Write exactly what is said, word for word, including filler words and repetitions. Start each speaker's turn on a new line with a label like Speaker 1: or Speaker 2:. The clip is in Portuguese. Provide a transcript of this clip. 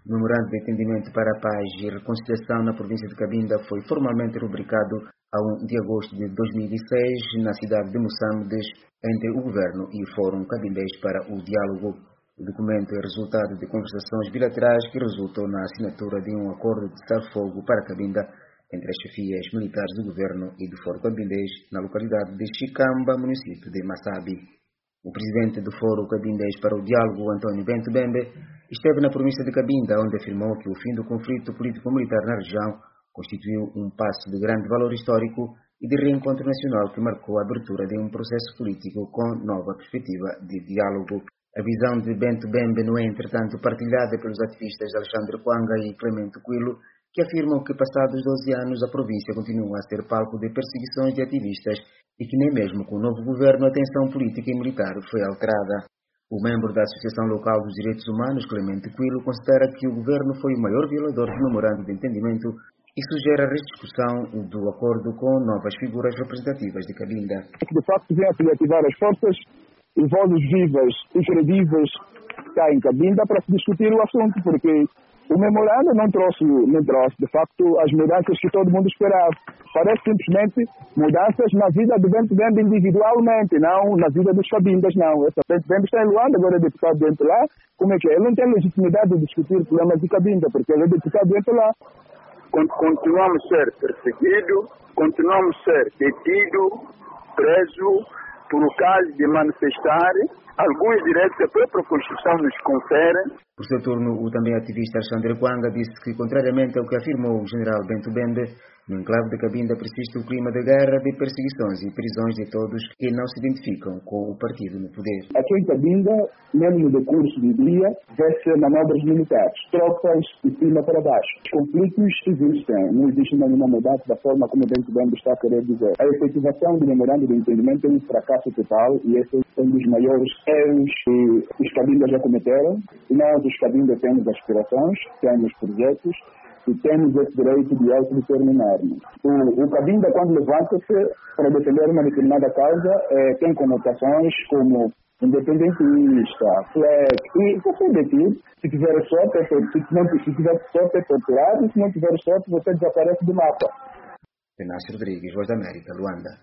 Speaker 1: O memorando de entendimento para a paz e reconciliação na província de Cabinda foi formalmente rubricado a um de agosto de dois mil e seis na cidade de Moçambique entre o governo e o Fórum Cabindês para o Diálogo. O documento é resultado de conversações bilaterais que resultou na assinatura de um acordo de cessar-fogo para Cabinda entre as chefias militares do governo e do Fórum Cabindês na localidade de Chicamba, município de Massabi. O presidente do Fórum Cabindês para o Diálogo, António Bento Bembe, esteve na província de Cabinda, onde afirmou que o fim do conflito político-militar na região constituiu um passo de grande valor histórico e de reencontro nacional que marcou a abertura de um processo político com nova perspectiva de diálogo. A visão de Bento Bembe não é, entretanto, partilhada pelos ativistas Alexandre Quanga e Clemente Quilo, que afirmam que, passados doze anos, a província continua a ser palco de perseguições de ativistas e que nem mesmo com o novo governo a tensão política e militar foi alterada. O membro da Associação Local dos Direitos Humanos, Clemente Quilo, considera que o governo foi o maior violador do memorando de entendimento e sugere a rediscussão do acordo com novas figuras representativas de Cabinda.
Speaker 2: De facto, vem a ativar as forças e vozes vivas e credíveis cá em Cabinda para se discutir o assunto, porque o memorando não trouxe, não trouxe, de facto, as mudanças que todo mundo esperava. Parece simplesmente mudanças na vida do Bento Bembe individualmente, não na vida dos Cabindas, não. Esse Bento Bembe está em Luanda, agora é deputado dentro lá. Como é que é? Ele não tem legitimidade de discutir problemas de Cabinda, porque ele é deputado dentro lá.
Speaker 3: Continuamos a ser perseguidos, continuamos a ser detidos, presos, por o caso de manifestar alguns direitos que a própria Constituição nos confere.
Speaker 1: Por seu turno, o também ativista Alexandre Quanga disse que, contrariamente ao que afirmou o general Bento Bembe, no enclave de Cabinda persiste o clima de guerra, de perseguições e prisões de todos que não se identificam com o partido no poder.
Speaker 2: Aqui em Cabinda, mesmo no decurso do dia, vê-se manobras militares, tropas de cima para baixo. Os conflitos existem, não existe nenhuma mudança da forma como o Bento Bembe está a querer dizer. A efetivação do memorando de entendimento é um fracasso total e esse é um dos maiores erros que os Cabindas já cometeram. E nós, os Cabindas, temos aspirações, temos projetos, e temos esse direito de autodeterminarmos. O, o Cabinda, quando levanta-se para defender uma determinada causa, é, tem conotações como independentista, flex, e você decide. Se tiver sorte, é, se, não, se tiver sorte é torturado, e se não tiver sorte, você desaparece do mapa.
Speaker 1: Inácio Rodrigues, Voz da América, Luanda.